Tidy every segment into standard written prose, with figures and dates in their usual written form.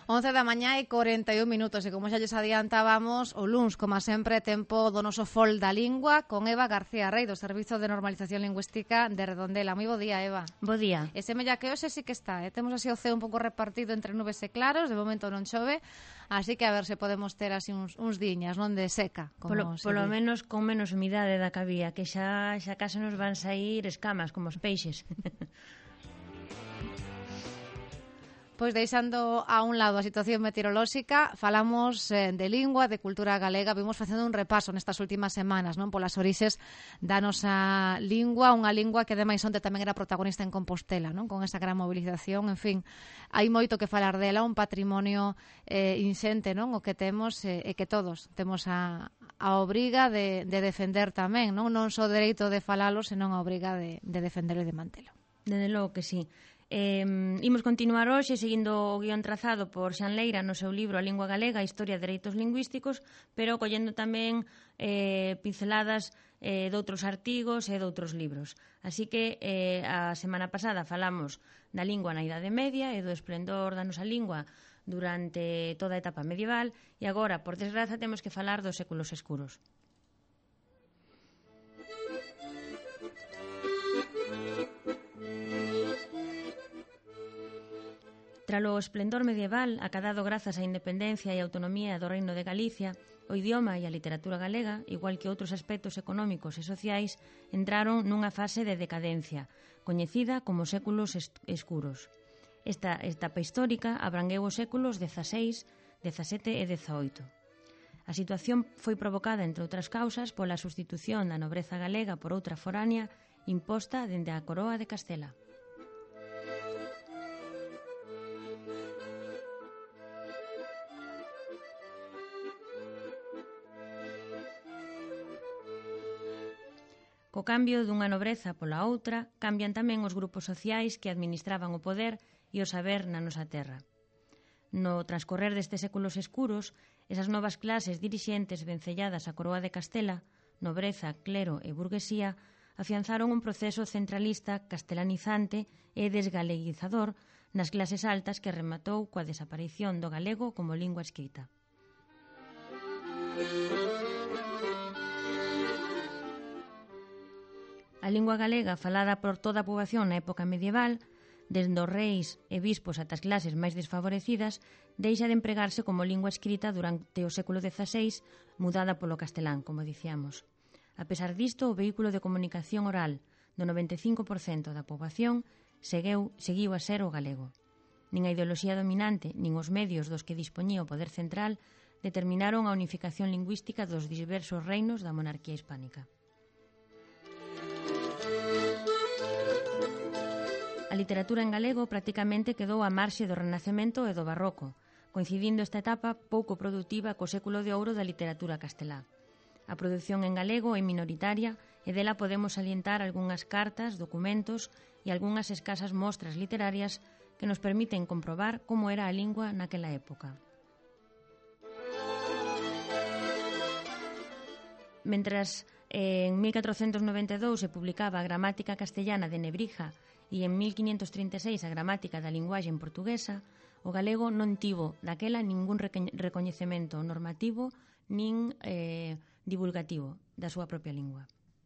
11 da mañá e 41 minutos e como xa lles adiantábamos, o luns, como sempre, tempo do noso fol da lingua con Eva García Rey, do Servizo de Normalización Lingüística de Redondela. Moi bo día, Eva. Bo día. E semella que hoxe sí que está, temos así o ceo un pouco repartido entre nubes e claros, de momento non chove, así que a ver se podemos ter así uns diñas, non de seca. Polo menos con menos humidade da que había, que xa case nos van sair escamas como os peixes. Pois deixando a un lado a situación meteorolóxica, falamos de lingua, de cultura galega, vimos facendo un repaso nestas últimas semanas, non, polas orixes da nosa lingua, unha lingua que ademais onte tamén era protagonista en Compostela, non, con esa gran movilización, en fin, hai moito que falar dela, un patrimonio inxente, non, o que temos e que todos temos a obriga de defender tamén, non só o dereito de falalo, senón a obriga de defendelo e de mantelo. Desde logo que sí. Imos continuar hoxe seguindo o guión trazado por Xan Leira no seu libro A Lingua Galega, Historia de Dereitos Lingüísticos, pero collendo tamén pinceladas de outros artigos e de outros libros. Así que a semana pasada falamos da lingua na Idade Media e do esplendor da nosa lingua durante toda a etapa medieval e agora, por desgraza, temos que falar dos séculos escuros. Tralo esplendor medieval, acadado grazas á independencia e autonomía do Reino de Galicia, o idioma e a literatura galega, igual que outros aspectos económicos e sociais, entraron nunha fase de decadencia, coñecida como séculos escuros. Esta etapa histórica abrangueu os séculos XVI, XVII e XVIII. A situación foi provocada, entre outras causas, pola sustitución da nobreza galega por outra foránea imposta dende a Coroa de Castela. Co cambio dunha nobreza pola outra, cambian tamén os grupos sociais que administraban o poder e o saber na nosa terra. No transcorrer destes séculos escuros, esas novas clases dirixentes vencelladas á Coroa de Castela, nobreza, clero e burguesía, afianzaron un proceso centralista, castelanizante e desgaleguizador nas clases altas que rematou coa desaparición do galego como lingua escrita. A lingua galega, falada por toda a poboación na época medieval, desde os reis e bispos ata as clases máis desfavorecidas, deixa de empregarse como lingua escrita durante o século XVI, mudada polo castelán, como dicíamos. A pesar disto, o vehículo de comunicación oral do 95% da poboación seguiu a ser o galego. Nin a ideoloxía dominante, nin os medios dos que dispoñía o poder central determinaron a unificación lingüística dos diversos reinos da monarquía hispánica. A literatura en galego prácticamente quedou á marxe do Renacemento e do Barroco, coincidindo esta etapa pouco produtiva co século de ouro da literatura castelá. A produción en galego é minoritaria e dela podemos salientar algunhas cartas, documentos e algunhas escasas mostras literarias que nos permiten comprobar como era a lingua naquela época. Mentras en 1492 se publicaba a Gramática Castellana de Nebrija e en 1536 a Gramática da Linguaxe Portuguesa, o galego non tivo daquela ningún recoñecemento normativo nin divulgativo da súa propia lingua.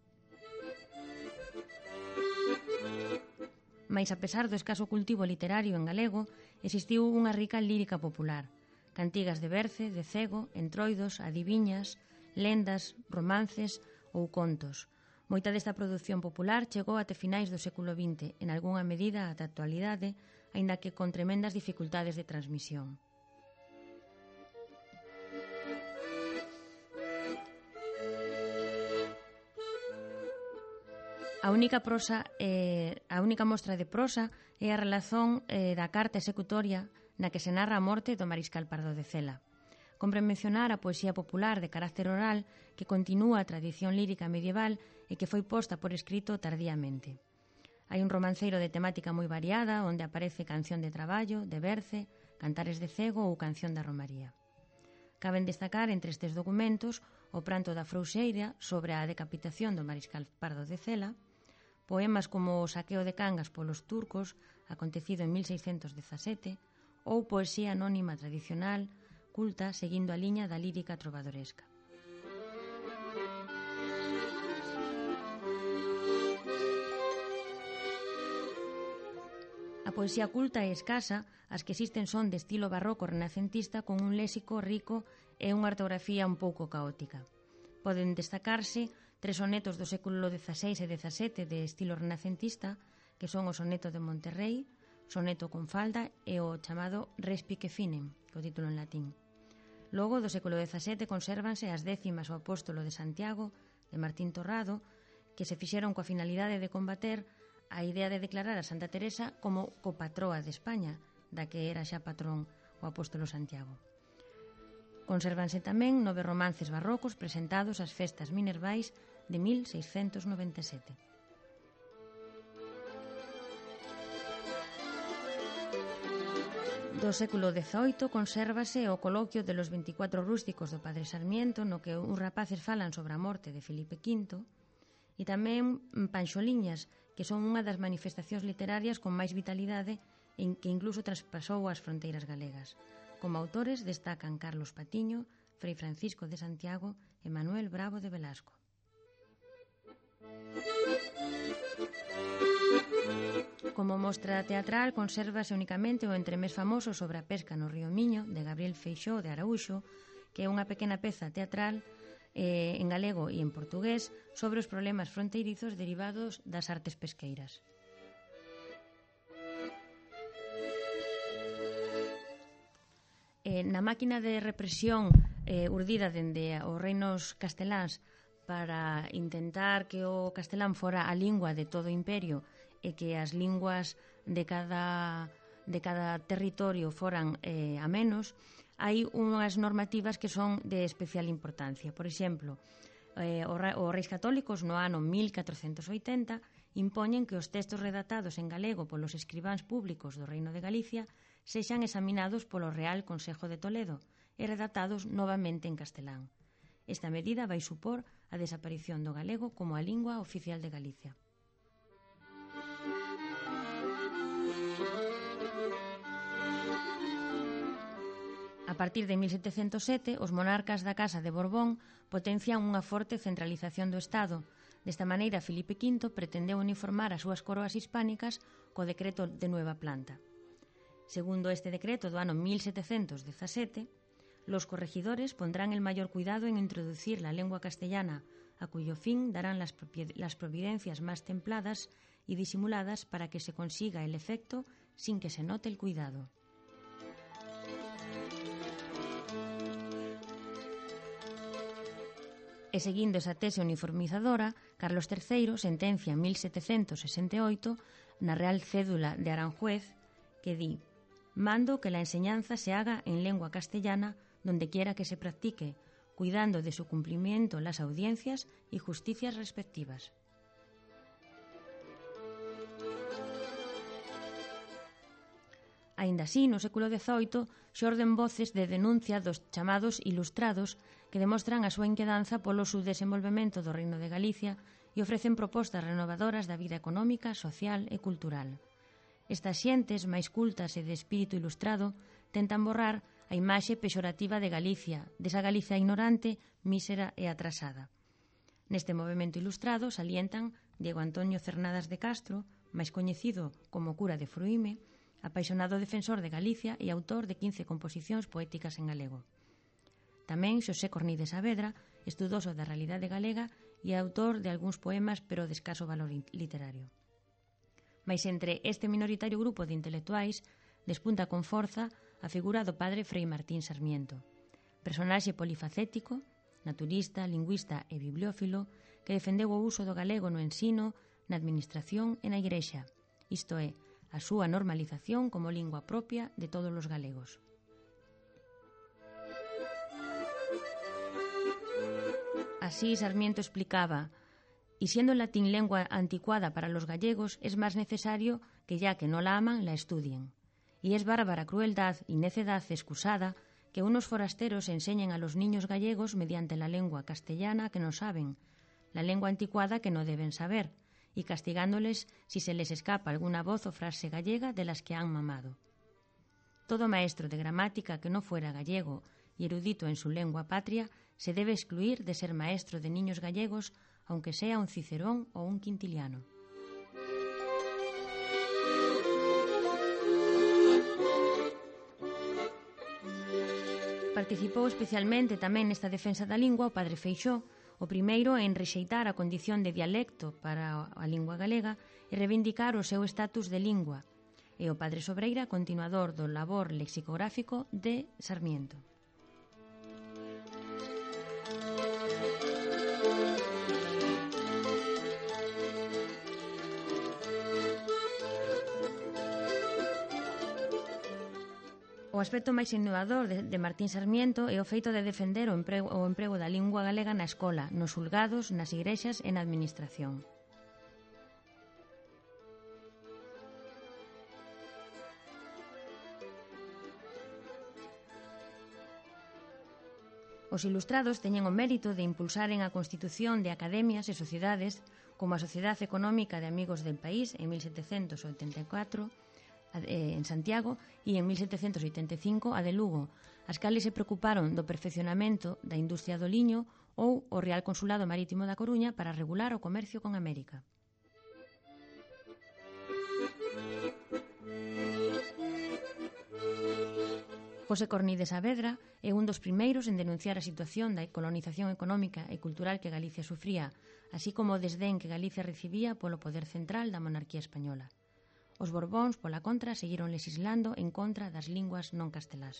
Mais a pesar do escaso cultivo literario en galego, existiu unha rica lírica popular, cantigas de berce, de cego, entroidos, adiviñas, lendas, romances ou contos. Moita desta produción popular chegou até finais do século XX, en algunha medida ata a actualidade, aínda que con tremendas dificultades de transmisión. A única mostra de prosa é a relación da carta executoria na que se narra a morte do mariscal Pardo de Cela. Compre mencionar a poesía popular de carácter oral que continúa a tradición lírica medieval e que foi posta por escrito tardíamente. Hai un romanceiro de temática moi variada onde aparece canción de traballo, de berce, cantares de cego ou canción da romaría. Caben destacar entre estes documentos o pranto da Frouxeira sobre a decapitación do mariscal Pardo de Cela, poemas como o saqueo de Cangas polos turcos, acontecido en 1617, ou poesía anónima tradicional, culta, seguindo a liña da lírica trovadoresca. A poesía culta e escasa, as que existen son de estilo barroco renacentista con un léxico rico e unha ortografía un pouco caótica. Poden destacarse 3 sonetos do século XVI e XVII de estilo renacentista, que son o soneto de Monterrey, soneto con falda e o chamado Respice Finem, que é o título en latín. Logo, do século XVII, consérvanse as décimas o Apóstolo de Santiago, de Martín Torrado, que se fixeron coa finalidade de combater a idea de declarar a Santa Teresa como copatroa de España, da que era xa patrón o Apóstolo Santiago. Consérvanse tamén 9 romances barrocos presentados ás festas minervais de 1697. Do século XVIII consérvase o coloquio de los 24 rústicos do Padre Sarmiento, no que uns rapaces falan sobre a morte de Filipe V, e tamén Panxoliñas, que son unha das manifestacións literarias con máis vitalidade en que incluso traspasou as fronteiras galegas. Como autores destacan Carlos Patiño, Frei Francisco de Santiago e Manuel Bravo de Velasco. Como mostra teatral consérvase únicamente o entremés famoso sobre a pesca no río Miño de Gabriel Feixóo de Araúxo, que é unha pequena peza teatral en galego e en portugués sobre os problemas fronteirizos derivados das artes pesqueiras. Na máquina de represión urdida dende os reinos casteláns para intentar que o castelán fora a lingua de todo o imperio e que as linguas de cada territorio foran a menos, hai unhas normativas que son de especial importancia. Por exemplo, os reis católicos no ano 1480 impoñen que os textos redactados en galego polos escribáns públicos do Reino de Galicia sexan examinados polo Real Consejo de Toledo e redactados novamente en castelán. Esta medida vai supor a desaparición do galego como a lingua oficial de Galicia. A partir de 1707, os monarcas da Casa de Borbón potencian unha forte centralización do Estado. Desta maneira, Filipe V pretendeu uniformar as súas coroas hispánicas co decreto de Nueva Planta. Segundo este decreto do ano 1717, los corregidores pondrán el mayor cuidado en introducir la lengua castellana, a cuyo fin darán las providencias más templadas y disimuladas para que se consiga el efecto sin que se note el cuidado. E seguindo esa tese uniformizadora, Carlos III sentencia en 1768 na Real Cédula de Aranjuez que di: «Mando que la enseñanza se haga en lengua castellana donde quiera que se practique, cuidando de su cumplimiento las audiencias y justicias respectivas». Aínda así, no século XVIII xorden voces de denuncia dos chamados ilustrados que demostran a súa inquedanza polo subdesenvolvemento do Reino de Galicia e ofrecen propostas renovadoras da vida económica, social e cultural. Estas xentes, máis cultas e de espírito ilustrado, tentan borrar a imaxe pexorativa de Galicia, desa Galicia ignorante, mísera e atrasada. Neste movimento ilustrado salientan Diego Antonio Cernadas de Castro, máis coñecido como cura de Fruíme, apaixonado defensor de Galicia e autor de 15 composicións poéticas en galego. Tamén Xosé Corní de Saavedra, estudoso da realidade galega e autor de algúns poemas pero de escaso valor literario. Mais entre este minoritario grupo de intelectuais despunta con forza a figura do padre Frei Martín Sarmiento, personaxe polifacético, naturista, lingüista e bibliófilo que defendeu o uso do galego no ensino, na administración e na igrexa, isto é, a súa normalización como lingua propia de todos os galegos. Así Sarmiento explicaba: «Y siendo el latín lengua anticuada para los gallegos, es más necesario que ya que no la aman, la estudien. Y es bárbara crueldad y necedad excusada que unos forasteros enseñen a los niños gallegos mediante la lengua castellana que no saben, la lengua anticuada que no deben saber, y castigándoles si se les escapa alguna voz o frase gallega de las que han mamado». Todo maestro de gramática que no fuera gallego y erudito en su lengua patria se debe excluir de ser maestro de niños gallegos, aunque sea un Cicerón o un Quintiliano. Participou especialmente tamén nesta defensa da lingua o padre Feixóo, o primeiro en rexeitar a condición de dialecto para a lingua galega e reivindicar o seu estatus de lingua, e o padre Sobreira, continuador do labor lexicográfico de Sarmiento. O aspecto máis innovador de Martín Sarmiento é o feito de defender o emprego da lingua galega na escola, nos xulgados, nas igrexas e na administración. Os ilustrados teñen o mérito de impulsaren a constitución de academias e sociedades como a Sociedade Económica de Amigos del País en 1784, en Santiago, e en 1785 a de Lugo, as cales se preocuparon do perfeccionamento da industria do liño, ou o Real Consulado Marítimo da Coruña para regular o comercio con América. José Cornides Saavedra é un dos primeiros en denunciar a situación da colonización económica e cultural que Galicia sufría, así como o desdén que Galicia recibía polo poder central da monarquía española. Os Borbóns, pola contra, seguiron legislando en contra das linguas non castelás.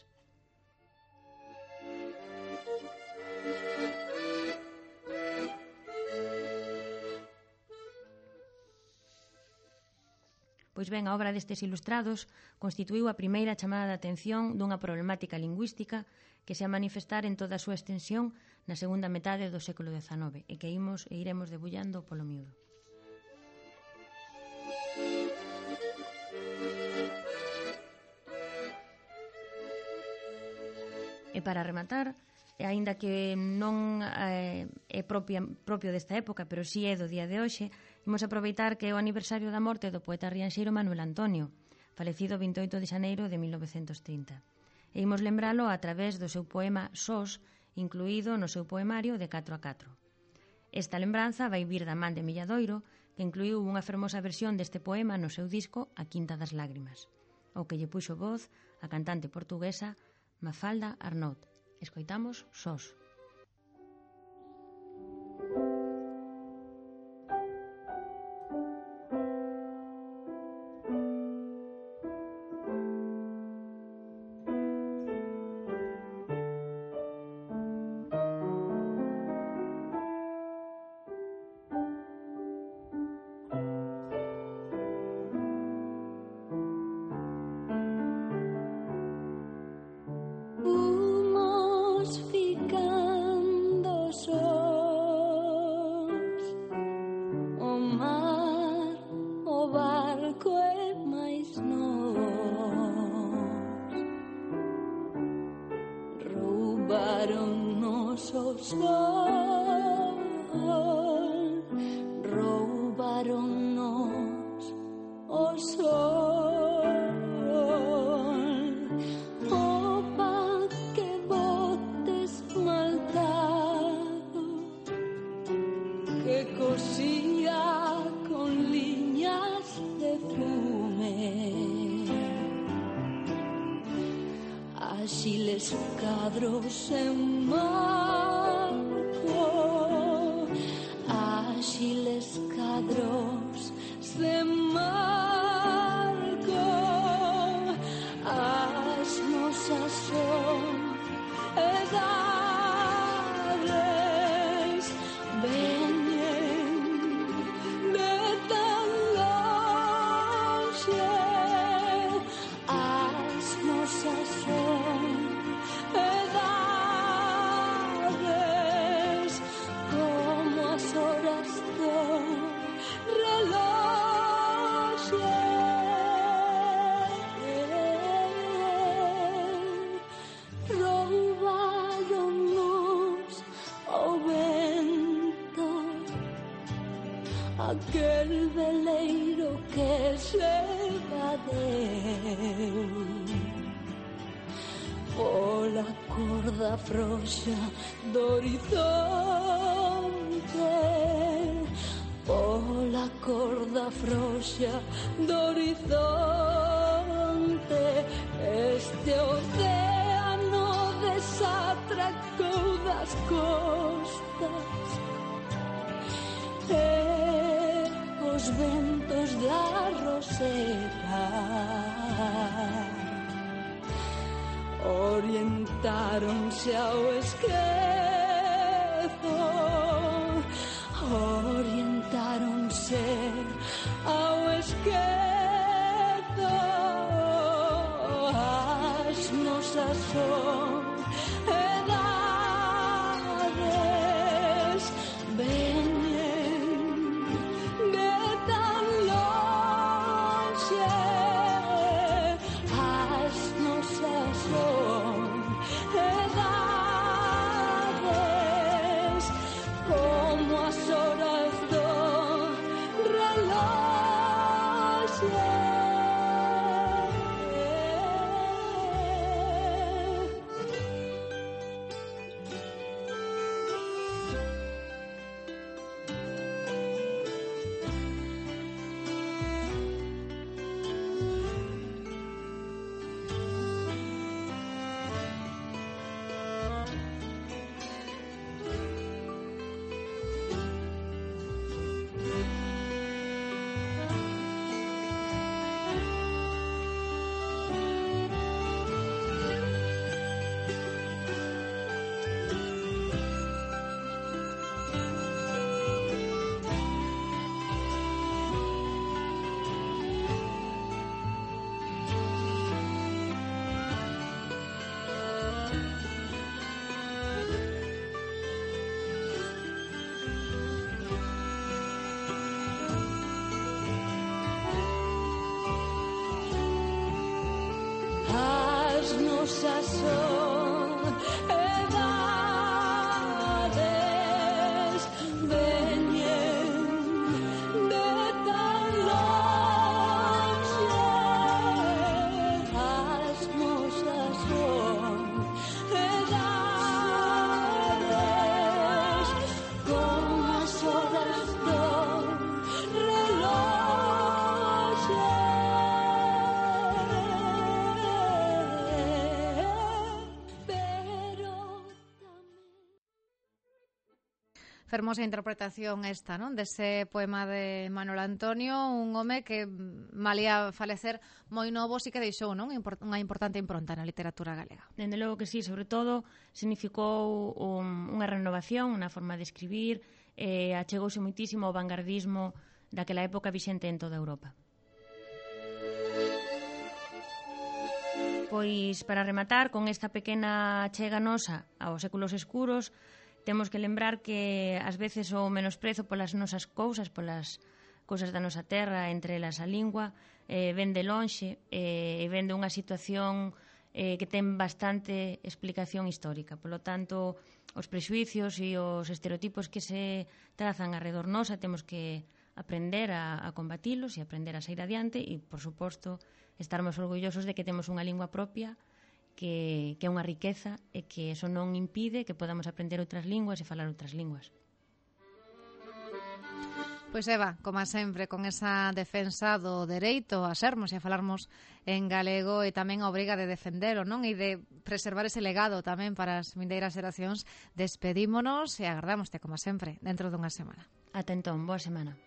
Pois ben, a obra destes ilustrados constituíu a primeira chamada de atención dunha problemática lingüística que se a manifestar en toda a súa extensión na segunda metade do século XIX e que iremos debullando polo miúdo. E para rematar, aínda que non é propio desta época, pero si é do día de hoxe, imos aproveitar que é o aniversario da morte do poeta rianxeiro Manuel Antonio, falecido 28 de xaneiro de 1930. E imos lembralo a través do seu poema Sós, incluído no seu poemario de 4 a 4. Esta lembranza vai vir da man de Milladoiro, que incluíu unha fermosa versión deste poema no seu disco A Quinta das Lágrimas, ao que lle puxo voz a cantante portuguesa Mafalda Arnaud. Escoitamos Sós. Axiles cadros en marco, axiles cadros en marco, as nosas son edades, veñen de tan longe, as nosas son edades como as horas do reloxe. Roubaronnos ao vento aquel veleiro que se evadeu. pola corda frouxa do horizonte, pola corda frouxa do horizonte, este océano desatracou das costas e os ventos da roseta orientaronse ao esquezo, orientaronse ao esquezo. As nosas son edades veñen de tan lonxe, as nosas son edades como as horas do reloxe. As nosas son edades veñen de tan lonxe, as nosas son edades como as horas do reloxe. Fermosa interpretación esta, non? Dese poema de Manuel Antonio, un home que malía falecer moi novo, sí que deixou, non? Unha importante impronta na literatura galega. Dende logo que sí, sobre todo significou unha renovación na forma de escribir, achegouse moitísimo ao vanguardismo daquela época vixente en toda Europa. Pois, para rematar, con esta pequena chega nosa aos séculos escuros, temos que lembrar que ás veces o menosprezo polas nosas cousas, polas cousas da nosa terra, entre elas a lingua, ven de lonxe e ven de unha situación que ten bastante explicación histórica. Por lo tanto, os prexuicios e os estereotipos que se trazan alrededor nosa temos que aprender a combatilos e aprender a sair adiante e, por suposto, estarmos orgullosos de que temos unha lingua propia que é unha riqueza e que eso non impide que podamos aprender outras linguas e falar outras linguas. Pois Eva, como sempre, con esa defensa do dereito a sermos e a falarmos en galego e tamén a obriga de defendelo, non? E de preservar ese legado tamén para as vindeiras xeracións, despedímonos e agardámoste, como sempre, dentro dunha semana. Ata entón, boa semana.